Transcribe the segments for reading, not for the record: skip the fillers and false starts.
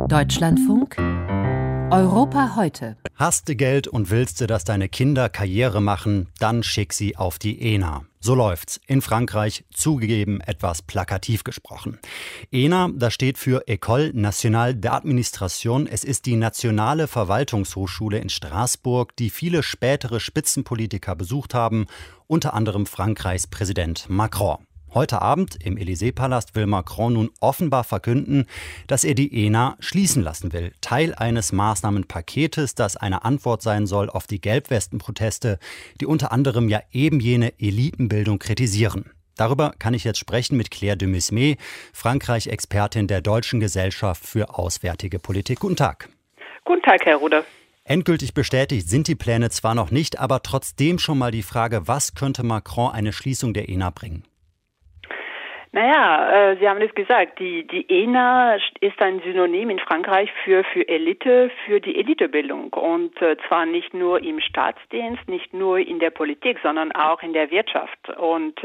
Deutschlandfunk Europa heute. Hast du Geld und willst du, dass deine Kinder Karriere machen, dann schick sie auf die ENA. So läuft's. In Frankreich, zugegeben etwas plakativ gesprochen. ENA, das steht für École Nationale d'Administration. Es ist die nationale Verwaltungshochschule in Straßburg, die viele spätere Spitzenpolitiker besucht haben, unter anderem Frankreichs Präsident Macron. Heute Abend im Élysée-Palast will Macron nun offenbar verkünden, dass er die ENA schließen lassen will. Teil eines Maßnahmenpaketes, das eine Antwort sein soll auf die Gelbwesten-Proteste, die unter anderem ja eben jene Elitenbildung kritisieren. Darüber kann ich jetzt sprechen mit Claire de Mesmes, Frankreich-Expertin der Deutschen Gesellschaft für Auswärtige Politik. Guten Tag. Guten Tag, Herr Ruder. Endgültig bestätigt sind die Pläne zwar noch nicht, aber trotzdem schon mal die Frage, was könnte Macron eine Schließung der ENA bringen? Naja, Sie haben es gesagt, die ENA ist ein Synonym in Frankreich für Elite, für die Elitebildung. Und zwar nicht nur im Staatsdienst, nicht nur in der Politik, sondern auch in der Wirtschaft. Und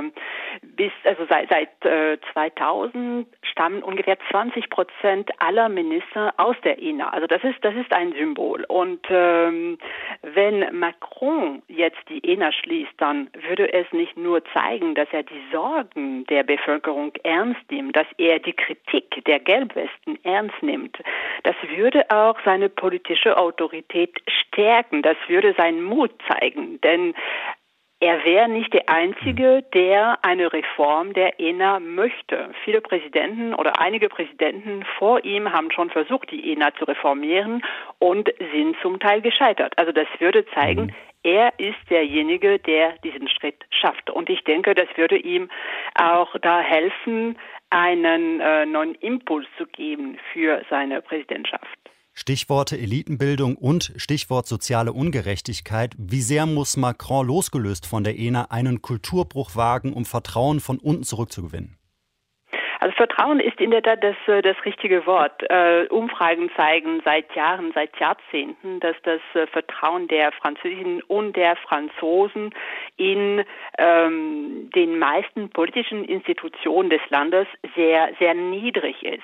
seit 2000 stammen ungefähr 20% aller Minister aus der ENA. Also das ist ein Symbol. Und wenn Macron jetzt die ENA schließt, dann würde es nicht nur zeigen, dass er die Sorgen der Bevölkerung ernst nimmt, dass er die Kritik der Gelbwesten ernst nimmt. Das würde auch seine politische Autorität stärken. Das würde seinen Mut zeigen. Denn er wäre nicht der Einzige, der eine Reform der ENA möchte. Viele Präsidenten oder einige Präsidenten vor ihm haben schon versucht, die ENA zu reformieren und sind zum Teil gescheitert. Also das würde zeigen, er ist derjenige, der diesen Schritt schafft. Und ich denke, das würde ihm auch da helfen, einen neuen Impuls zu geben für seine Präsidentschaft. Stichworte Elitenbildung und Stichwort soziale Ungerechtigkeit. Wie sehr muss Macron losgelöst von der ENA einen Kulturbruch wagen, um Vertrauen von unten zurückzugewinnen? Also Vertrauen ist in der Tat das richtige Wort. Umfragen zeigen seit Jahren, seit Jahrzehnten, dass das Vertrauen der Französinnen und der Franzosen in den meisten politischen Institutionen des Landes sehr, sehr niedrig ist.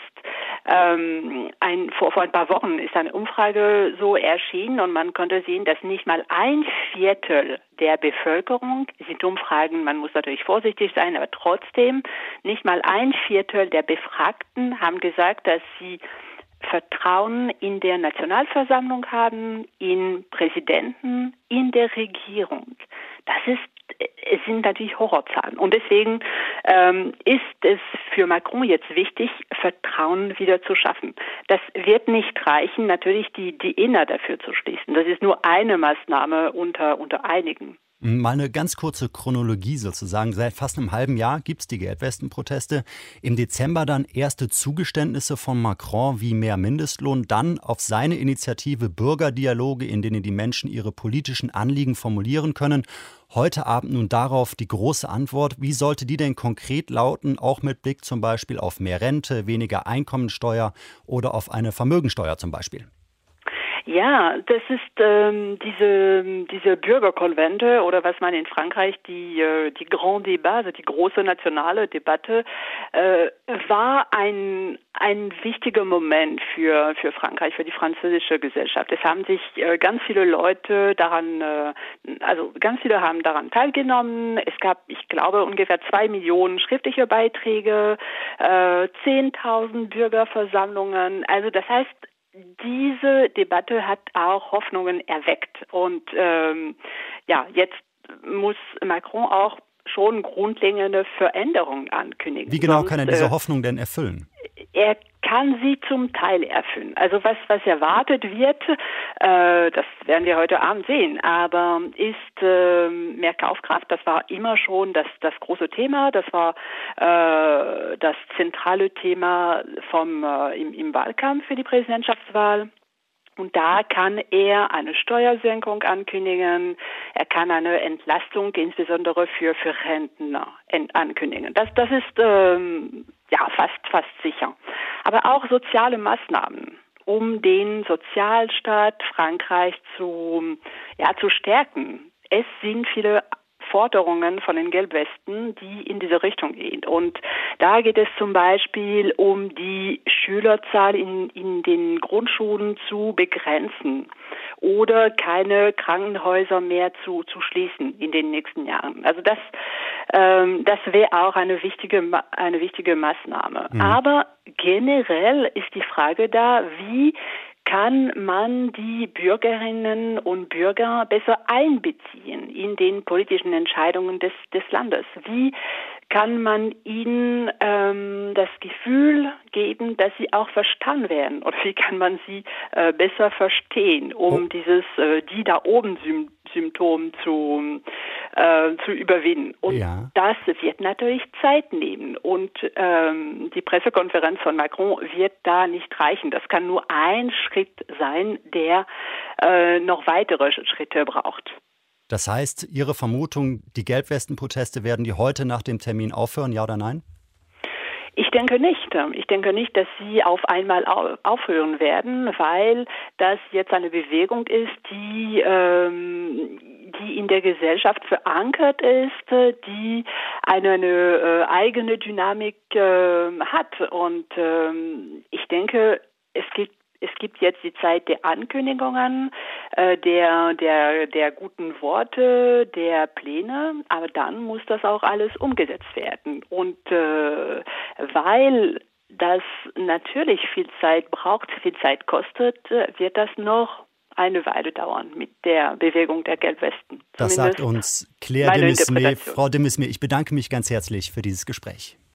Vor ein paar Wochen ist eine Umfrage so erschienen und man konnte sehen, dass nicht mal 1/4 der Bevölkerung, es sind Umfragen, man muss natürlich vorsichtig sein, aber trotzdem, nicht mal 1/4 der Befragten haben gesagt, dass sie Vertrauen in der Nationalversammlung haben, in Präsidenten, in der Regierung. Es sind natürlich Horrorzahlen. Und deswegen ist es für Macron jetzt wichtig, Vertrauen wieder zu schaffen. Das wird nicht reichen, natürlich die ENA dafür zu schließen. Das ist nur eine Maßnahme unter einigen. Mal eine ganz kurze Chronologie sozusagen. Seit fast einem halben Jahr gibt es die Gelbwesten-Proteste. Im Dezember dann erste Zugeständnisse von Macron wie mehr Mindestlohn. Dann auf seine Initiative Bürgerdialoge, in denen die Menschen ihre politischen Anliegen formulieren können. Heute Abend nun darauf die große Antwort. Wie sollte die denn konkret lauten, auch mit Blick zum Beispiel auf mehr Rente, weniger Einkommensteuer oder auf eine Vermögensteuer zum Beispiel? Ja, das ist diese Bürgerkonvente oder was man in Frankreich die Grand Débat, also die große nationale Debatte, war ein wichtiger Moment für Frankreich, für die französische Gesellschaft. Es haben sich ganz viele Leute ganz viele haben daran teilgenommen. Es gab, ich glaube, ungefähr 2 Millionen schriftliche Beiträge, 10.000 Bürgerversammlungen. Also das heißt, diese Debatte hat auch Hoffnungen erweckt. Und jetzt muss Macron auch schon grundlegende Veränderungen ankündigen. Wie genau kann er diese Hoffnung denn erfüllen? Er kann sie zum Teil erfüllen. Also was erwartet wird, das werden wir heute Abend sehen, aber ist mehr Kaufkraft. Das war immer schon das große Thema. Das war das zentrale Thema im Wahlkampf für die Präsidentschaftswahl. Und da kann er eine Steuersenkung ankündigen. Er kann eine Entlastung insbesondere für Rentner ankündigen. Das ist fast sicher. Aber auch soziale Maßnahmen, um den Sozialstaat Frankreich zu stärken. Es sind viele Forderungen von den Gelbwesten, die in diese Richtung gehen. Und da geht es zum Beispiel um die Schülerzahl in den Grundschulen zu begrenzen oder keine Krankenhäuser mehr zu schließen in den nächsten Jahren. Also das wäre auch eine wichtige Maßnahme. Mhm. Aber generell ist die Frage da, wie kann man die Bürgerinnen und Bürger besser einbeziehen in den politischen Entscheidungen des Landes? Wie kann man ihnen das Gefühl geben, dass sie auch verstanden werden? Oder wie kann man sie besser verstehen, um dieses die da oben Symptom zu überwinden? Und das wird natürlich Zeit nehmen. Und die Pressekonferenz von Macron wird da nicht reichen. Das kann nur ein Schritt sein, der noch weitere Schritte braucht. Das heißt, Ihre Vermutung, die Gelbwesten-Proteste, werden die heute nach dem Termin aufhören, ja oder nein? Ich denke nicht. Ich denke nicht, dass sie auf einmal aufhören werden, weil das jetzt eine Bewegung ist, die in der Gesellschaft verankert ist, die eine eigene Dynamik hat. Und ich denke, es gibt jetzt die Zeit der Ankündigungen, der guten Worte, der Pläne, aber dann muss das auch alles umgesetzt werden. Und weil das natürlich viel Zeit braucht, viel Zeit kostet, wird das noch eine Weile dauern mit der Bewegung der Gelbwesten. Das sagt uns Claire de Mismé. Frau de Mismé, ich bedanke mich ganz herzlich für dieses Gespräch.